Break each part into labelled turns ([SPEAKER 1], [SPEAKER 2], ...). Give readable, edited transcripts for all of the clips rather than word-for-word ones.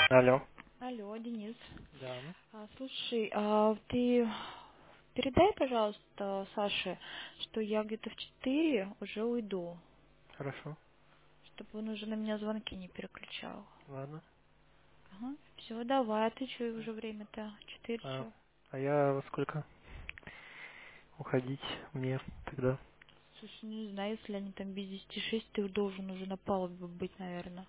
[SPEAKER 1] Алло.
[SPEAKER 2] Алло, Денис.
[SPEAKER 1] Да,
[SPEAKER 2] Слушай, ты передай, пожалуйста, Саше, что я где-то в 4 уже уйду,
[SPEAKER 1] хорошо.
[SPEAKER 2] чтобы он уже на меня звонки не переключал.
[SPEAKER 1] Ладно.
[SPEAKER 2] Ага. Все, давай, а ты что, уже время-то? 4
[SPEAKER 1] А,
[SPEAKER 2] чё?
[SPEAKER 1] а я во сколько уходить мне тогда?
[SPEAKER 2] Слушай, не знаю, если они там без 10:06, ты должен уже на палубе быть, наверное.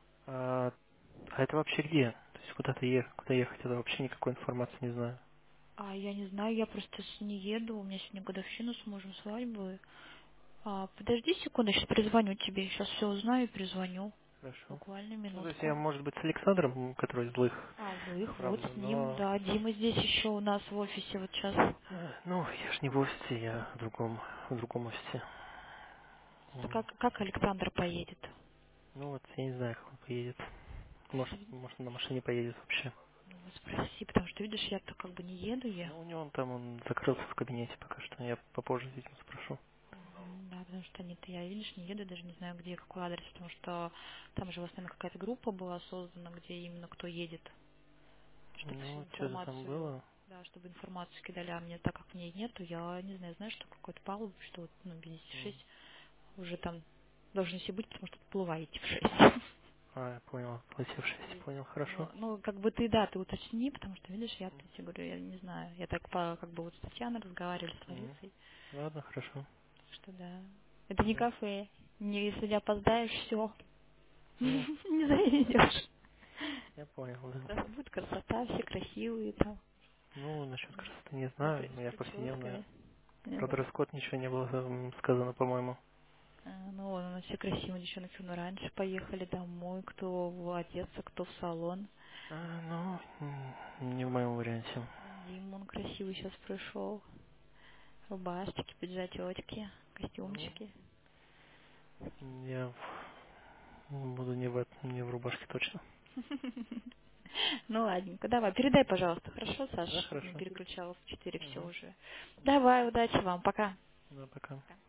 [SPEAKER 1] А это вообще где? То есть куда-то куда ехать? Это вообще никакой информации не знаю.
[SPEAKER 2] Я не знаю, я просто не еду, у меня сегодня годовщина с мужем свадьбы. Подожди секунду, сейчас перезвоню тебе, сейчас все узнаю и перезвоню.
[SPEAKER 1] Хорошо.
[SPEAKER 2] Буквально
[SPEAKER 1] Ну, то есть я,
[SPEAKER 2] минутку.
[SPEAKER 1] может быть, с Александром, который из злых,
[SPEAKER 2] Злых, вот
[SPEAKER 1] правда,
[SPEAKER 2] с ним,
[SPEAKER 1] но...
[SPEAKER 2] да. Дима здесь еще у нас в офисе вот сейчас.
[SPEAKER 1] Ну, я ж не в офисе, я в другом офисе.
[SPEAKER 2] Как Александр поедет?
[SPEAKER 1] Ну вот, я не знаю, как он поедет. Может на машине поедет вообще.
[SPEAKER 2] Ну, вот спроси, потому что, видишь, я-то как бы не еду я.
[SPEAKER 1] Ну, у него он закрылся в кабинете пока что. Я попозже, видимо, спрошу.
[SPEAKER 2] Да, потому что они-то, я, видишь, не еду, даже не знаю, где, какой адрес, потому что там же в основном какая-то группа была создана, где именно кто едет, чтобы всю
[SPEAKER 1] Ну, что-то там
[SPEAKER 2] информацию,
[SPEAKER 1] было.
[SPEAKER 2] да, чтобы информацию кидали, а мне, так как мне нету, я не знаю, знаешь, что какой-то палуб, что вот, ну,
[SPEAKER 1] М.
[SPEAKER 2] 56 уже там должны все быть, потому что отплываете в 6.
[SPEAKER 1] Я понял. Летевшись, понял. Хорошо.
[SPEAKER 2] Ну, как бы ты, да, ты уточни, потому что, видишь, я тебе говорю, я не знаю, я так как бы вот с Татьяной разговаривали, с
[SPEAKER 1] М.
[SPEAKER 2] Ларисой,
[SPEAKER 1] Ладно, хорошо.
[SPEAKER 2] что да, это не
[SPEAKER 1] Ну,
[SPEAKER 2] кафе, не, если не опоздаешь, все,
[SPEAKER 1] ну,
[SPEAKER 2] не заедешь.
[SPEAKER 1] я понял, да.
[SPEAKER 2] Будет красота, все красивые там,
[SPEAKER 1] Ну, насчет красоты не
[SPEAKER 2] с
[SPEAKER 1] знаю, но
[SPEAKER 2] с
[SPEAKER 1] я повседневная.
[SPEAKER 2] прическами. Не
[SPEAKER 1] Про
[SPEAKER 2] знаю.
[SPEAKER 1] дресс-код ничего не было сказано, по-моему.
[SPEAKER 2] Ну, вон у нас все красивые девчонки, мы раньше поехали домой, кто одеться, кто в салон.
[SPEAKER 1] Ну, не в моем варианте.
[SPEAKER 2] Дима, он красивый сейчас пришел. Рубашечки, пиджачочки,
[SPEAKER 1] Ну,
[SPEAKER 2] костюмчики.
[SPEAKER 1] я буду не в рубашке точно.
[SPEAKER 2] Ну, ладненько, давай, передай, пожалуйста, хорошо, Саша,
[SPEAKER 1] Да,
[SPEAKER 2] чтобы не
[SPEAKER 1] хорошо.
[SPEAKER 2] переключала в 4 все
[SPEAKER 1] Угу.
[SPEAKER 2] уже. Давай, удачи вам, пока.
[SPEAKER 1] Да, пока.
[SPEAKER 2] Пока.